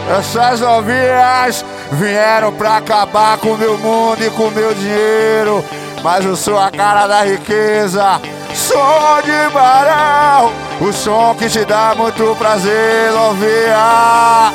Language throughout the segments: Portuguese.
Essas novinhas vieram pra acabar com meu mundo e com meu dinheiro, mas eu sou a cara da riqueza. Som de Barão, o som que te dá muito prazer, novinha.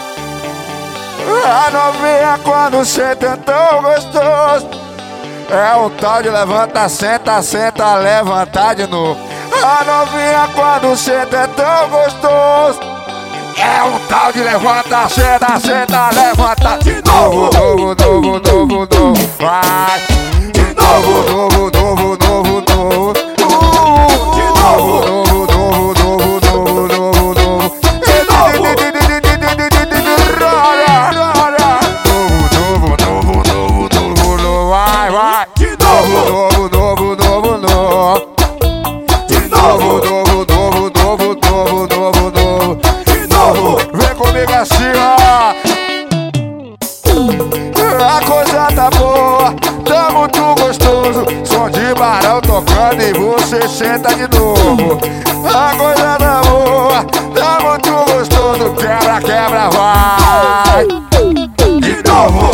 A novinha quando senta é tão gostoso. É um tal de levanta, senta, senta, levanta de novo. A novinha quando senta é tão gostoso. É um tal de levanta, senta, senta, levanta de novo, novo, novo, novo, novo. Vai de novo, novo, novo, novo, novo. De novo, novo, novo, novo, novo, novo, novo. De novo, novo, novo, novo, novo, novo. Vai, vai. De novo, novo, novo, novo, novo. De novo, novo, novo, novo, novo, novo, novo. Vem comigo assim, ó. A coisa tá boa, tá muito gostoso. Som de Barão tocando e você senta de novo. A coisa tá boa, tá muito gostoso. Quebra, quebra, vai. De novo,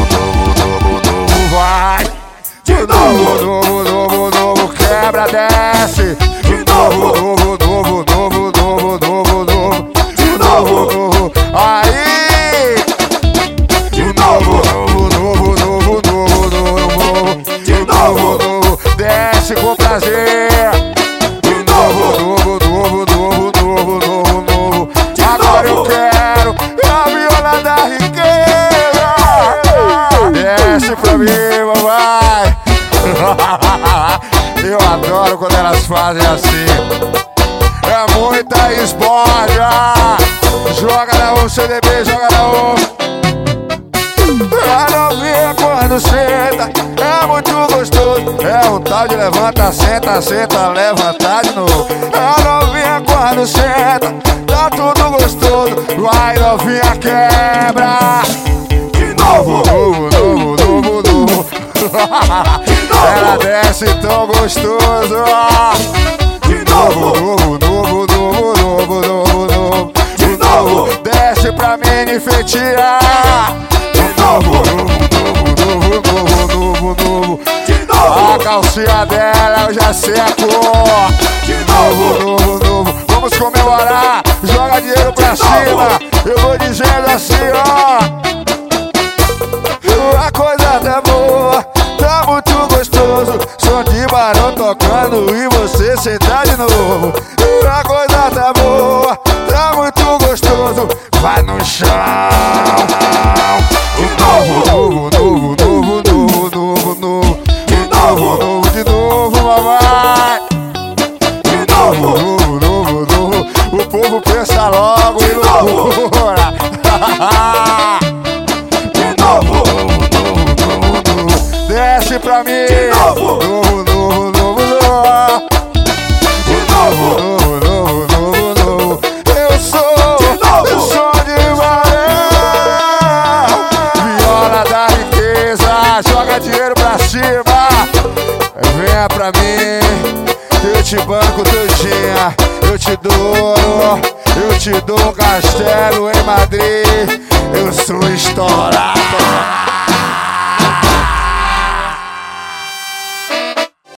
vai. De novo, novo, novo, novo. Quebra, desce. De novo, novo, novo, novo, novo, novo, novo. De novo, novo. Aí. De novo, novo, novo, novo, novo, novo. De novo, novo. Desce com prazer. De novo, novo, novo, novo, novo, novo, novo. Agora eu quero a viola da riqueza. Desce pra mim, mamãe. Eu adoro quando elas fazem assim. É muita esbórdia. Joga na U, CDB, joga na U. A novinha quando senta é muito gostoso. É um tal de levanta, senta, senta, levanta de novo. A novinha quando senta tá tudo gostoso. Vai novinha, quebra. De novo, novo, novo, novo, novo. Ela desce tão gostoso. De novo, novo, novo, novo, novo, novo, novo. De novo, desce pra mim enfeitear. De novo, novo, novo, novo, novo, novo. De novo, a calcinha dela eu já sei a cor. De novo, novo, novo. Vamos comemorar, joga dinheiro pra cima. Eu vou dizendo assim, ó. A coisa tá boa, tá muito gostoso. Som de Barão tocando e você sentar de novo. A coisa tá boa, tá muito gostoso. Vai no chão. De novo, novo, novo, novo, novo, novo, novo. De novo, novo, de novo, mamãe. De novo, novo, novo, novo. O povo pensa logo e loucura. De novo, desce pra mim. De novo, novo, novo, novo, novo. De novo, novo, novo, novo, novo. Eu sou o som de Barão, viola da riqueza. Joga dinheiro pra cima. Venha pra mim, eu te banco todinha. Eu te dou um castelo em Madrid. Eu sou estourado.